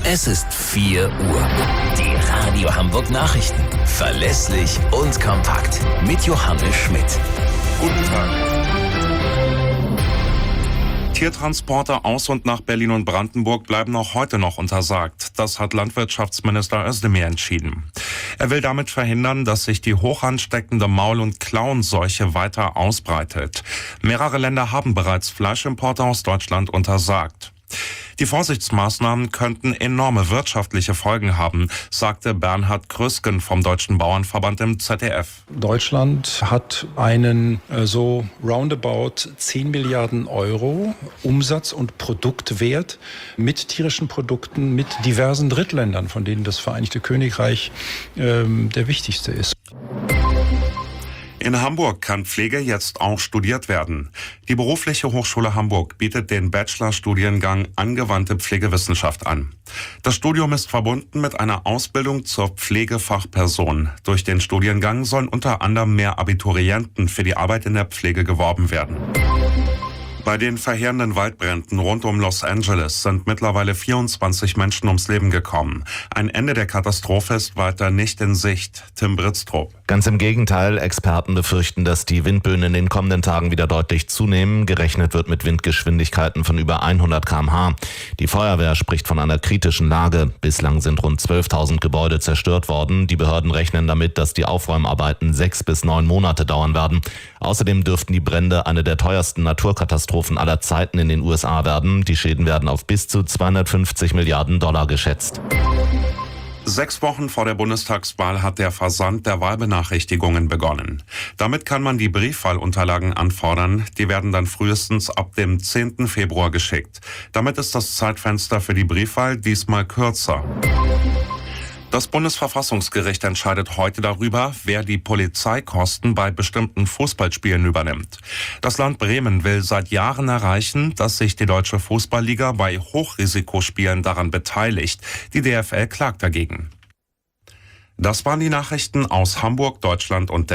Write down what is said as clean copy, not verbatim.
Es ist 4 Uhr. Die Radio Hamburg Nachrichten. Verlässlich und kompakt. Mit Johannes Schmidt. Guten Tag. Tiertransporte aus und nach Berlin und Brandenburg bleiben auch heute noch untersagt. Das hat Landwirtschaftsminister Özdemir entschieden. Er will damit verhindern, dass sich die hoch ansteckende Maul- und Klauenseuche weiter ausbreitet. Mehrere Länder haben bereits Fleischimporte aus Deutschland untersagt. Die Vorsichtsmaßnahmen könnten enorme wirtschaftliche Folgen haben, sagte Bernhard Krüsken vom Deutschen Bauernverband im ZDF. Deutschland hat einen so roundabout 10 Milliarden Euro Umsatz- und Produktwert mit tierischen Produkten, mit diversen Drittländern, von denen das Vereinigte Königreich der wichtigste ist. In Hamburg kann Pflege jetzt auch studiert werden. Die Berufliche Hochschule Hamburg bietet den Bachelorstudiengang Angewandte Pflegewissenschaft an. Das Studium ist verbunden mit einer Ausbildung zur Pflegefachperson. Durch den Studiengang sollen unter anderem mehr Abiturienten für die Arbeit in der Pflege geworben werden. Bei den verheerenden Waldbränden rund um Los Angeles sind mittlerweile 24 Menschen ums Leben gekommen. Ein Ende der Katastrophe ist weiter nicht in Sicht. Tim Britztrup. Ganz im Gegenteil, Experten befürchten, dass die Windböen in den kommenden Tagen wieder deutlich zunehmen. Gerechnet wird mit Windgeschwindigkeiten von über 100 km/h. Die Feuerwehr spricht von einer kritischen Lage. Bislang sind rund 12.000 Gebäude zerstört worden. Die Behörden rechnen damit, dass die Aufräumarbeiten 6 bis 9 Monate dauern werden. Außerdem dürften die Brände eine der teuersten Naturkatastrophen aller Zeiten in den USA werden. Die Schäden werden auf bis zu 250 Milliarden Dollar geschätzt. 6 Wochen vor der Bundestagswahl hat der Versand der Wahlbenachrichtigungen begonnen. Damit kann man die Briefwahlunterlagen anfordern. Die werden dann frühestens ab dem 10. Februar geschickt. Damit ist das Zeitfenster für die Briefwahl diesmal kürzer. Das Bundesverfassungsgericht entscheidet heute darüber, wer die Polizeikosten bei bestimmten Fußballspielen übernimmt. Das Land Bremen will seit Jahren erreichen, dass sich die Deutsche Fußballliga bei Hochrisikospielen daran beteiligt. Die DFL klagt dagegen. Das waren die Nachrichten aus Hamburg, Deutschland und der